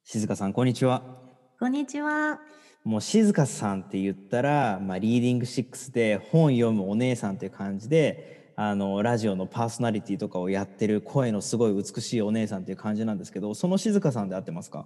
静香さん、こんにちは。 こんにちは。 もう静香さんって言ったら、リーディングシックスで本読むお姉さんっていう感じで、ラジオのパーソナリティとかをやってる声のすごい美しいお姉さんっていう感じなんですけど、その静香さんで合ってますか？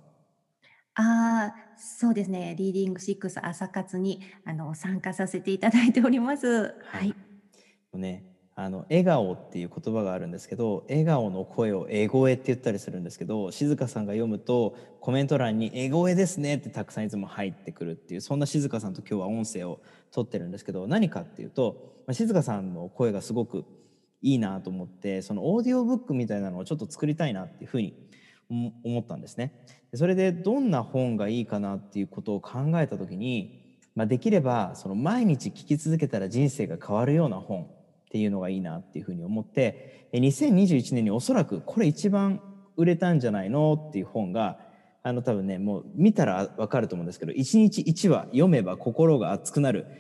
そうですね。リーディングシックス朝活に、参加させていただいております。 はい。 はい。 笑顔っていう言葉があるんですけど、笑顔の声を笑声って言ったりするんですけど、静香さんが読むとコメント欄に笑声ですねってたくさんいつも入ってくるっていう、そんな静香さんと今日は音声を取ってるんですけど、何かっていうと、静香さんの声がすごくいいなと思って、そのオーディオブックみたいなのをちょっと作りたいなっていうふうに思ったんですね。それでどんな本がいいかなっていうことを考えた時に、できればその毎日聞き続けたら人生が変わるような本っていうのがいいなっていうふうに思って、2021年におそらくこれ一番売れたんじゃないのっていう本が、多分ね、もう見たらわかると思うんですけど、1日1話読めば心が熱くなる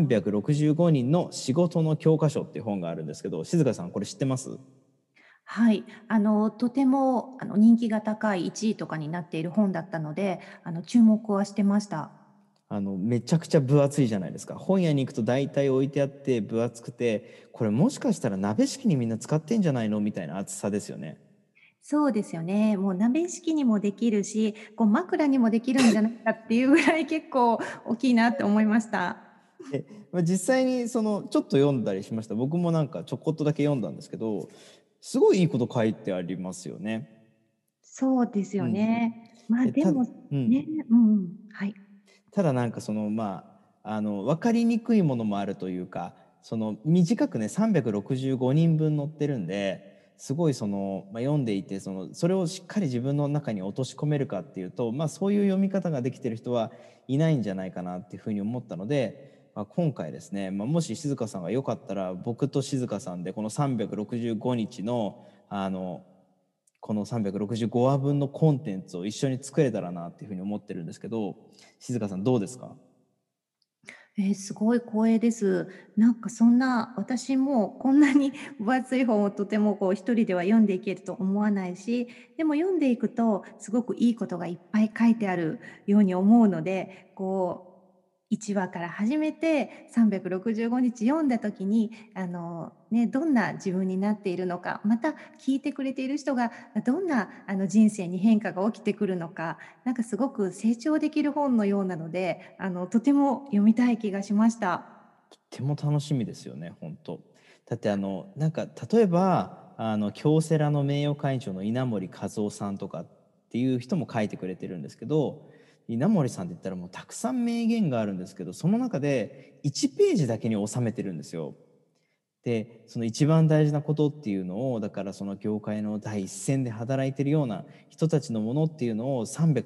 365人の仕事の教科書っていう本があるんですけど、静香さんこれ知ってます？ はい。とても、人気が高い1位とかになっている本だったので、注目はしてました。 めちゃくちゃ分厚いじゃないですか。本屋に行くと大体置いてあって分厚くて、これもしかしたら鍋敷きにみんな使ってんじゃないのみたいな厚さですよね。 そうですよね。もう鍋敷きにもできるし、こう枕にもできるんじゃないかっていうぐらい結構大きいなって思いました。 実際にそのちょっと読んだりしました。僕もなんかちょこっとだけ読んだんですけど、すごいいいこと書いてありますよね。 そうですようん。 ね。まあ、 で、たでも、 うん。 ね、うんうん、はい。 ただなんかその分かりにくいものもあるというか、その短くね365人分載ってるんで、すごいその、読んでいてそれをしっかり自分の中に落とし込めるかっていうと、そういう読み方ができてる人はいないんじゃないかなっていうふうに思ったので、今回ですね、もし静香さんがよかったら僕と静香さんでこの365日のこの365話分のコンテンツを一緒に作れたらなっていうふうに思ってるんですけど、静香さんどうですか？ すごい光栄です。なんかそんな、私もこんなに分厚い本をとてもこう一人では読んでいけると思わないし、でも読んでいくとすごくいいことがいっぱい書いてあるように思うので、こう1話から始めて365日読んだ時に、どんな自分になっているのか、また聞いてくれている人がどんな人生に変化が起きてくるのか、なんかすごく成長できる本のようなので、とても読みたい気がしました。 とっても楽しみですよね、本当。だってなんか例えば京セラの名誉会長の稲盛和夫さんとかっていう人も書いてくれてるんですけど、稲盛さんって言ったらもうたくさん名言があるんですけど、その中で1ページだけに収めてるんですよ。でその一番大事なことっていうのを、だからその業界の第一線で働いてるような人たちのものっていうのを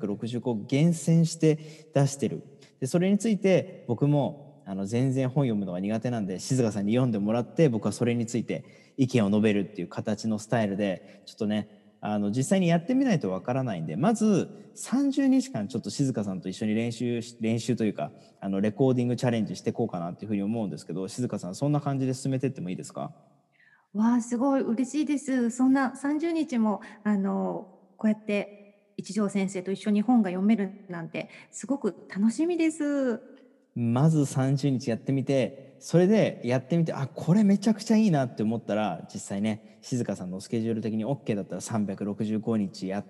365厳選して出してる。でそれについて僕も全然本読むのが苦手なんで、静香さんに読んでもらって、僕はそれについて意見を述べるっていう形のスタイルで、ちょっとね実際にやってみないとわからないんで、まず30日間ちょっと静香さんと一緒に練習というかレコーディングチャレンジしていこうかなっていうふうに思うんですけど、静香さんそんな感じで進めてってもいいですか？ わあ、すごい嬉しいです。そんな30日も、こうやって一条先生と一緒に本が読めるなんて、すごく楽しみです。 まず30日やってみて、それでやってみて、これめちゃくちゃいいなって思ったら、実際ね静香さんのスケジュール的に OK だったら365日やって、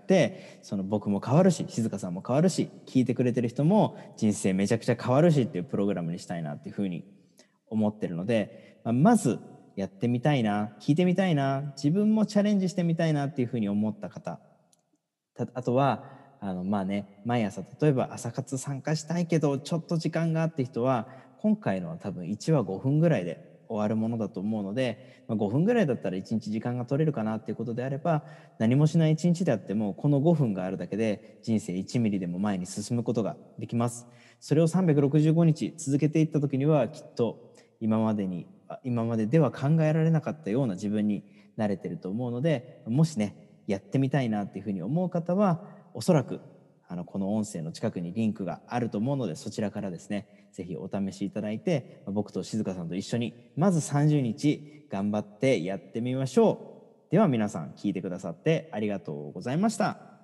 その僕も変わるし静香さんも変わるし、聞いてくれてる人も人生めちゃくちゃ変わるしっていうプログラムにしたいなっていうふうに思ってるので、まずやってみたいな、聞いてみたいな、自分もチャレンジしてみたいなっていうふうに思った方、あとは毎朝例えば朝活参加したいけどちょっと時間があって人は、今回のは多分1話5分ぐらいで終わるものだと思うので、5分ぐらいだったら1日時間が取れるかなっていうことであれば、何もしない1日であってもこの5分があるだけで人生1ミリでも前に進むことができます。それを365日続けていった時には、きっと今まででは考えられなかったような自分になれてると思うので、もしねやってみたいなっていうふうに思う方は、おそらくこの音声の近くにリンクがあると思うので、そちらからですねぜひお試しいただいて、僕と静香さんと一緒にまず30日頑張ってやってみましょう。では皆さん聞いてくださってありがとうございました。